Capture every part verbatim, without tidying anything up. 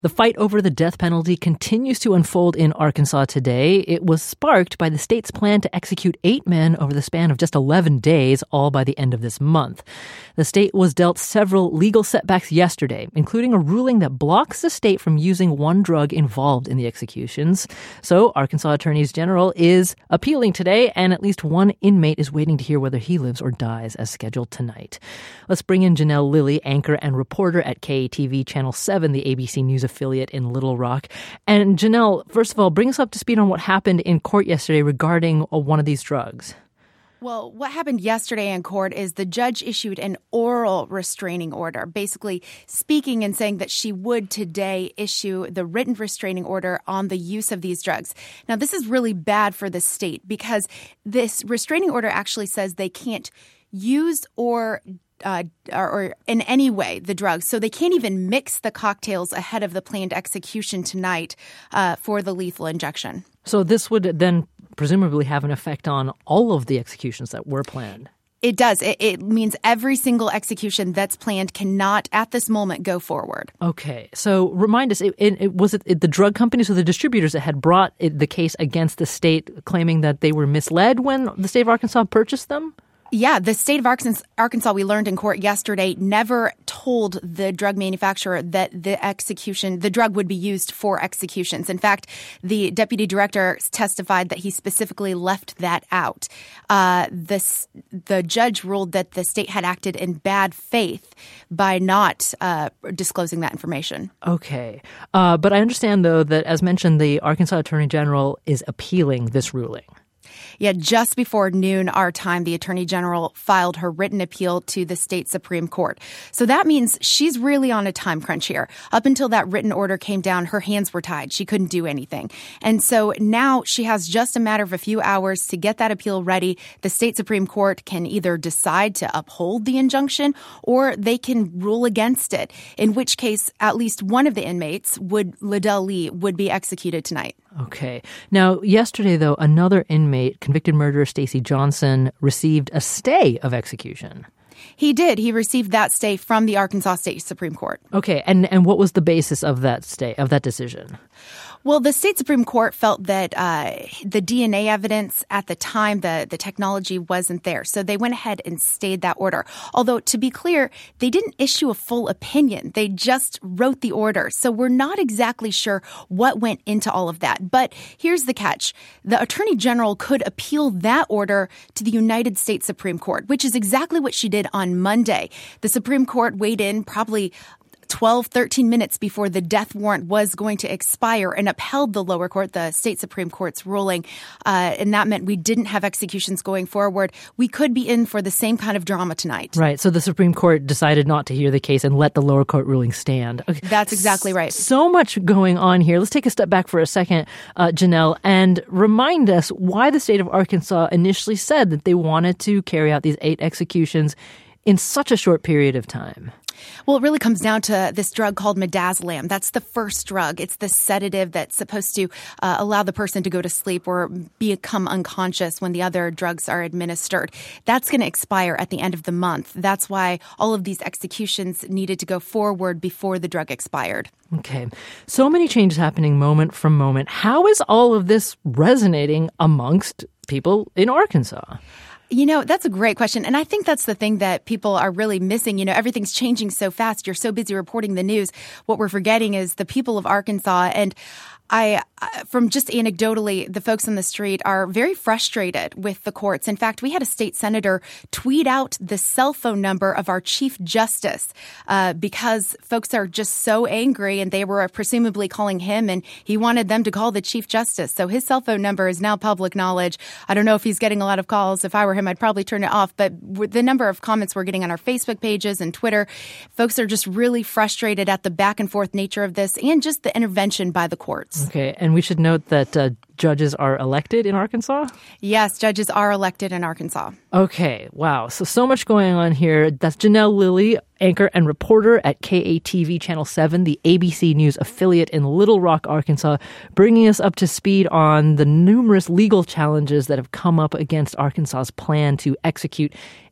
The fight over the death penalty continues to unfold in Arkansas today. It was sparked by the state's plan to execute eight men over the span of just eleven days, all by the end of this month. The state was dealt several legal setbacks yesterday, including a ruling that blocks the state from using one drug involved in the executions. So Arkansas Attorney General is appealing today, and at least one inmate is waiting to hear whether he lives or dies as scheduled tonight. Let's bring in Janelle Lilly, anchor and reporter at K A T V Channel seven, the A B C News affiliate in Little Rock. And Janelle, first of all, bring us up to speed on what happened in court yesterday regarding uh, one of these drugs. Well, what happened yesterday in court is the judge issued an oral restraining order, basically speaking and saying that she would today issue the written restraining order on the use of these drugs. Now, this is really bad for the state because this restraining order actually says they can't use or Uh, or, or in any way the drugs. So they can't even mix the cocktails ahead of the planned execution tonight uh, for the lethal injection. So this would then presumably have an effect on all of the executions that were planned. It does. It, it means every single execution that's planned cannot at this moment go forward. Okay. So remind us, it, it, it, was it, it the drug companies or the distributors that had brought it, the case against the state claiming that they were misled when the state of Arkansas purchased them? Yeah, the state of Arkansas, we learned in court yesterday, never told the drug manufacturer that the execution, the drug would be used for executions. In fact, the deputy director testified that he specifically left that out. Uh, this, the judge ruled that the state had acted in bad faith by not uh, disclosing that information. Okay. Uh, but I understand, though, that as mentioned, the Arkansas Attorney General is appealing this ruling. Yeah, just before noon our time, the Attorney General filed her written appeal to the state Supreme Court. So that means she's really on a time crunch here. Up until that written order came down, her hands were tied. She couldn't do anything. And so now she has just a matter of a few hours to get that appeal ready. The state Supreme Court can either decide to uphold the injunction or they can rule against it, in which case at least one of the inmates, would Liddell Lee, would be executed tonight. Okay. Now, yesterday, though, another inmate, convicted murderer Stacey Johnson, received a stay of execution. He did. He received that stay from the Arkansas State Supreme Court. Okay. And, and what was the basis of that stay, of that decision? Well, the state Supreme Court felt that uh, the D N A evidence at the time, the, the technology wasn't there. So they went ahead and stayed that order. Although, to be clear, they didn't issue a full opinion. They just wrote the order. So we're not exactly sure what went into all of that. But here's the catch. The Attorney General could appeal that order to the United States Supreme Court, which is exactly what she did on Monday. The Supreme Court weighed in probably twelve, thirteen minutes before the death warrant was going to expire and upheld the lower court, the state Supreme Court's ruling. Uh, and that meant we didn't have executions going forward. We could be in for the same kind of drama tonight. Right. So the Supreme Court decided not to hear the case and let the lower court ruling stand. Okay. That's exactly right. So much going on here. Let's take a step back for a second, uh, Janelle, and remind us why the state of Arkansas initially said that they wanted to carry out these eight executions in such a short period of time. Well, it really comes down to this drug called midazolam. That's the first drug. It's the sedative that's supposed to uh, allow the person to go to sleep or become unconscious when the other drugs are administered. That's going to expire at the end of the month. That's why all of these executions needed to go forward before the drug expired. Okay. So many changes happening moment from moment. How is all of this resonating amongst people in Arkansas? You know, that's a great question. And I think that's the thing that people are really missing. You know, everything's changing so fast. You're so busy reporting the news. What we're forgetting is the people of Arkansas. And I, from just anecdotally, the folks on the street are very frustrated with the courts. In fact, we had a state senator tweet out the cell phone number of our chief justice uh, because folks are just so angry and they were presumably calling him and he wanted them to call the chief justice. So his cell phone number is now public knowledge. I don't know if he's getting a lot of calls. If I were him, I'd probably turn it off. But the number of comments we're getting on our Facebook pages and Twitter, folks are just really frustrated at the back and forth nature of this and just the intervention by the courts. Okay, and we should note that uh, judges are elected in Arkansas? Yes, judges are elected in Arkansas. Okay, wow. So, so much going on here. That's Janelle Lilly, anchor and reporter at K A T V Channel seven, the A B C News affiliate in Little Rock, Arkansas, bringing us up to speed on the numerous legal challenges that have come up against Arkansas's plan to execute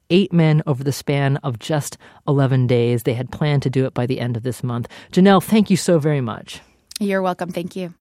eight men over the span of just eleven days. They had planned to do it by the end of this month. Janelle, thank you so very much. You're welcome. Thank you.